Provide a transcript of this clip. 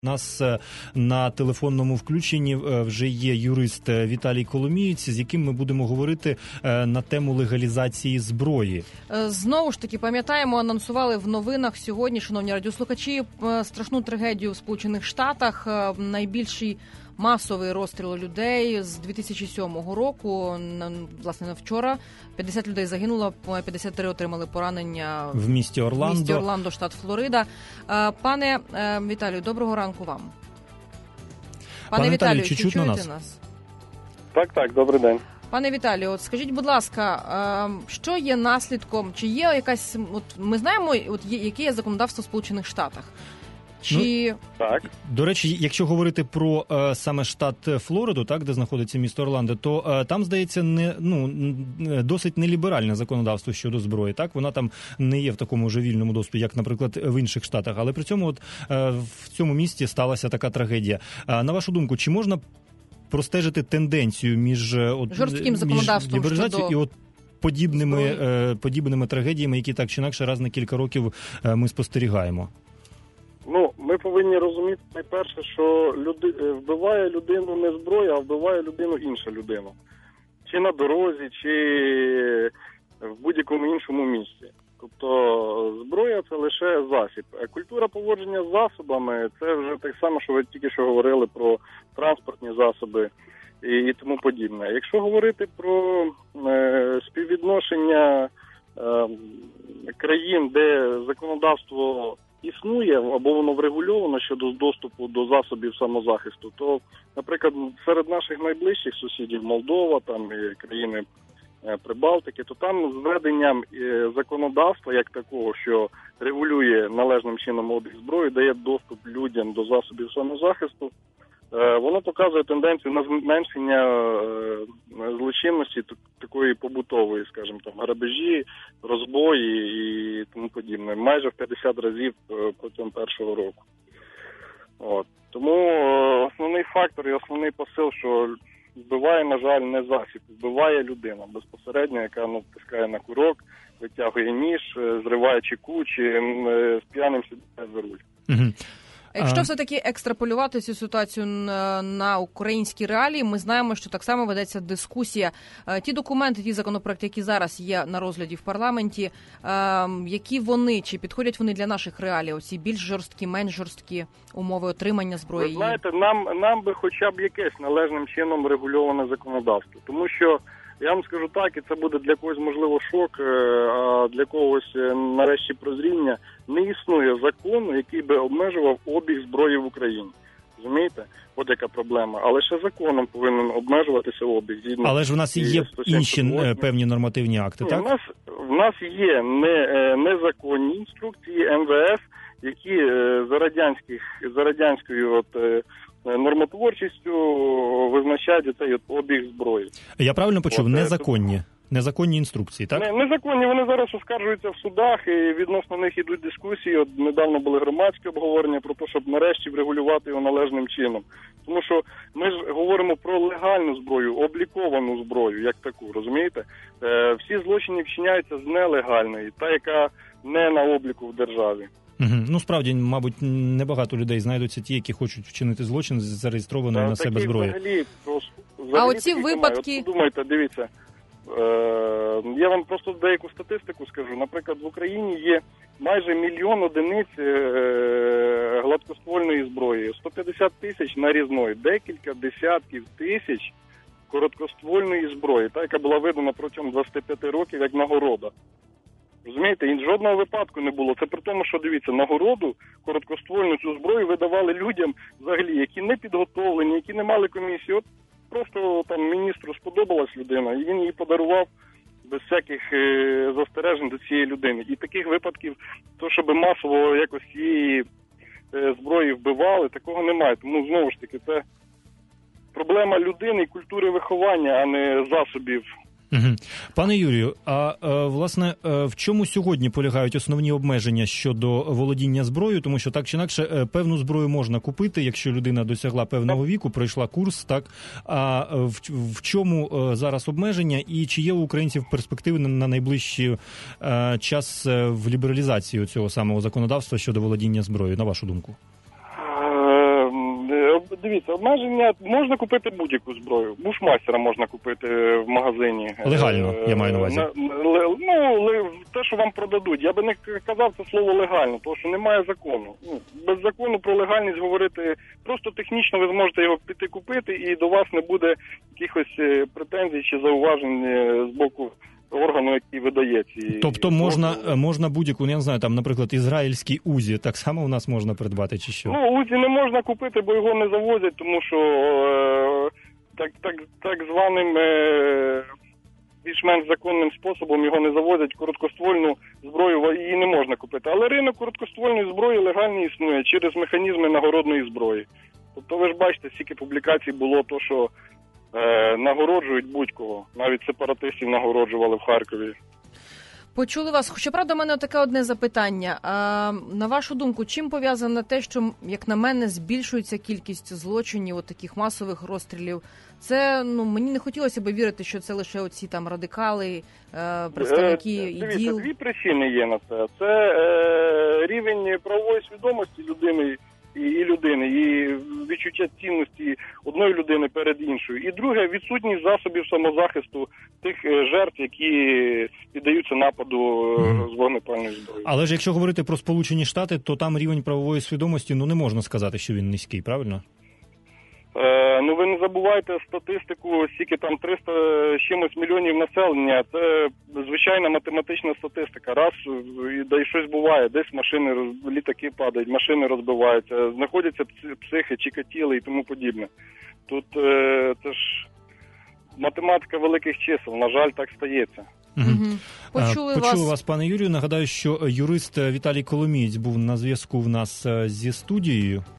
У нас на телефонному включенні вже є юрист Віталій Коломієць, з яким ми будемо говорити на тему легалізації зброї. Знову ж таки, пам'ятаємо, анонсували в новинах сьогодні, шановні радіослухачі, страшну трагедію в Сполучених Штатах. Найбільший масовий розстріл людей з 2007 року. Власне, на вчора 50 людей загинуло, 53 отримали поранення в місті Орландо. В місті Орландо, штат Флорида. Пане Віталію, доброго ранку вам. Пане Віталію, чи чуєте нас? Так, добрий день. Пане Віталію, от скажіть, будь ласка, що є наслідком, чи є якась, от ми знаємо, яке є законодавство в Сполучених Штатах? Так. До речі, якщо говорити про саме штат Флориду, так, де знаходиться місто Орландо, то там, здається, досить неліберальне законодавство щодо зброї. Так, вона там не є в такому вже вільному доступі, як, наприклад, в інших штатах. Але при цьому в цьому місті сталася така трагедія. На вашу думку, чи можна простежити тенденцію між жорстким законодавством лібералізацією і подібними трагедіями, які так чи інакше раз на кілька років ми спостерігаємо? Ми повинні розуміти найперше, що вбиває людину не зброя, а вбиває людину інша людина. Чи на дорозі, чи в будь-якому іншому місці. Тобто зброя – це лише засіб. А культура поводження з засобами – це вже так само, що ви тільки що говорили про транспортні засоби і тому подібне. Якщо говорити про співвідношення країн, де законодавство існує, або воно врегульовано щодо доступу до засобів самозахисту, то, наприклад, серед наших найближчих сусідів Молдова, там і країни Прибалтики, то там з введенням законодавства як такого, що регулює належним чином обіг зброї, дає доступ людям до засобів самозахисту, воно показує тенденцію на зменшення злочинності такої побутової, скажімо, там грабежі, розбої і тому подібне, майже в 50 разів протягом першого року. Тому основний фактор і основний посил, що вбиває, на жаль, не засіб, вбиває людина безпосередньо, яка натискає на курок, витягує ніж, зриває чеку, чи з п'яним сідає за руль. Якщо все-таки екстраполювати цю ситуацію на українські реалії, ми знаємо, що так само ведеться дискусія. Ті документи, ті законопроекти, які зараз є на розгляді в парламенті, які вони, чи підходять вони для наших реалій? Оці більш жорсткі, менш жорсткі умови отримання зброї? Ви знаєте, нам би хоча б якесь належним чином регульоване законодавство. Тому що, я вам скажу так, і це буде для когось, можливо, шок, а для когось, нарешті, прозріння. Не існує закону, який би обмежував обіг зброї в Україні. Розумієте? От яка проблема. Але ще законом повинен обмежуватися обіг. Але ж в нас є інші певні нормативні акти, так? В нас є незаконні інструкції МВС, які за радянською нормотворчістю визначають цей обіг зброї. Я правильно почув? Незаконні інструкції, так? Незаконні, вони зараз оскаржуються в судах, і відносно них ідуть дискусії. Недавно були громадські обговорення про те, щоб нарешті врегулювати його належним чином. Тому що ми ж говоримо про легальну зброю, обліковану зброю, як таку, розумієте? Всі злочини вчиняються з нелегальної, та, яка не на обліку в державі. Справді, мабуть, небагато людей знайдуться ті, які хочуть вчинити злочин з зареєстрованою на себе зброєю. А оці випадки... Подумайте, дивіться, я вам просто деяку статистику скажу. Наприклад, в Україні є майже 1 мільйон одиниць гладкоствольної зброї, 150 тисяч нарізної, декілька десятків тисяч короткоствольної зброї, та, яка була видана протягом 25 років як нагорода. Розумієте, і жодного випадку не було. Це при тому, що, дивіться, нагороду, короткоствольну цю зброю видавали людям взагалі, які не підготовлені, які не мали комісії. От просто там міністру сподобалась людина, і він її подарував без всяких застережень до цієї людини. І таких випадків, то щоб масово якось цієї зброї вбивали, такого немає. Тому, знову ж таки, це проблема людини і культури виховання, а не засобів. Пане Юрію, а власне в чому сьогодні полягають основні обмеження щодо володіння зброєю? Тому що так чи інакше певну зброю можна купити, якщо людина досягла певного віку, пройшла курс, так? А в чому зараз обмеження і чи є у українців перспективи на найближчий час в лібералізації цього самого законодавства щодо володіння зброєю, на вашу думку? Дивіться, обмеження можна купити будь-яку зброю. Бушмастера можна купити в магазині. Легально, я маю на увазі. Те, що вам продадуть. Я би не казав це слово легально, тому що немає закону. Без закону про легальність говорити, просто технічно ви зможете його піти купити, і до вас не буде якихось претензій чи зауважень з боку органу, який видає ці... Тобто можна будь-яку, я не знаю, там, наприклад, ізраїльський УЗІ, так само у нас можна придбати, чи що? УЗІ не можна купити, бо його не завозять, тому що так званим більш-менш законним способом його не завозять. Короткоствольну зброю її не можна купити. Але ринок короткоствольної зброї легально існує через механізми нагородної зброї. Тобто ви ж бачите, стільки публікацій було то, що нагороджують будь-кого. Навіть сепаратистів нагороджували в Харкові. Почули вас. Щоправда, у мене таке одне запитання. На вашу думку, чим пов'язано те, що, як на мене, збільшується кількість злочинів, таких масових розстрілів? Це, мені не хотілося б вірити, що це лише оці там радикали, представники іділ. Дивіться, дві причини є на це. Це рівень правової свідомості людини, і відчуття цінності одної людини перед іншою. І друге, відсутність засобів самозахисту тих жертв, які піддаються нападу з вогнепальної зброї. Але ж якщо говорити про Сполучені Штати, то там рівень правової свідомості, не можна сказати, що він низький, правильно? Ви не забувайте статистику, скільки там 300 з чимось мільйонів населення. Це звичайна математична статистика. Раз, і щось буває, десь машини, літаки падають, машини розбиваються, знаходяться психи, чикатіли і тому подібне. Тут це ж математика великих чисел, на жаль, так стається. Почули вас, пане Юрію. Нагадаю, що юрист Віталій Коломієць був на зв'язку в нас зі студією.